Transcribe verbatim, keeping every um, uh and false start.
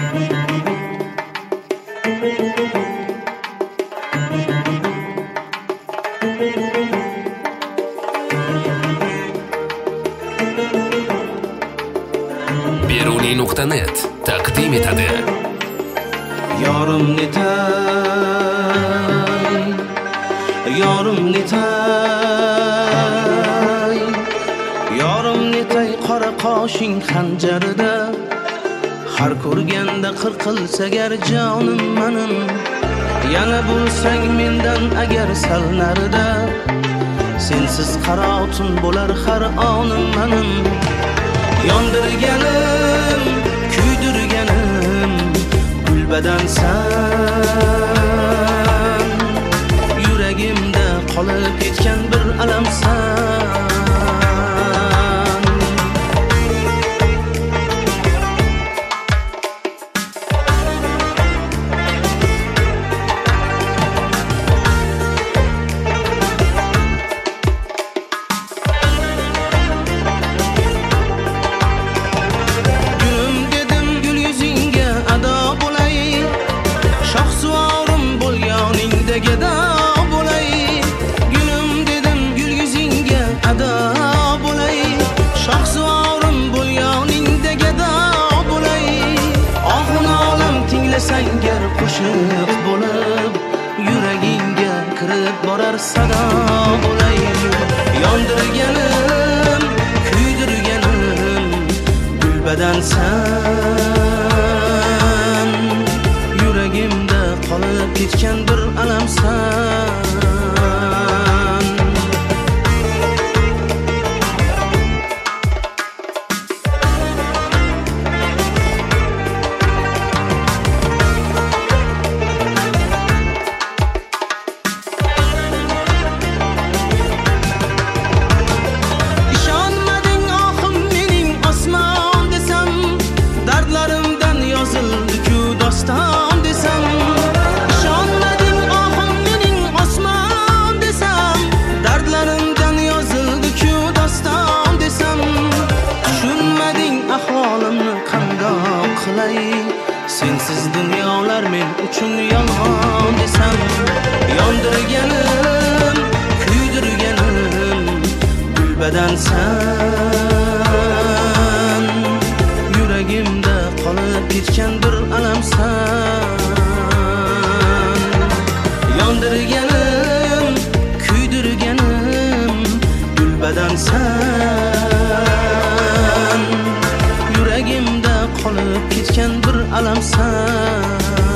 beruniy nuqta net taqdim etadi. Yorim netay, yorim netay, yorim netay qora qoshing xanjarida, har ko'rganda qirqilsa gar jonim menim, yana bo'lsang mendan agar sal narida, sensiz qarotun bo'lar har onim menim. Yondirganim, kuydirganim gulbadansan, yuragimda qolib ketgan bir alamsan. Sangar qo'shiq bo'lib yuragingga kirib borar sado bo'lay. Yondirganim, kuydirganim gulbadansan, yuragimda qolib ketgan bir alamsan. Sensiz dunyolar men uchun yolg'on desam. Yondirganim, kuydirganim gulbadansan, yuragimda qolib ketgan bir alamsan. Yondirganim, kuydirganim gulbadansan, yuragimda qolib ketgan bir alamsan.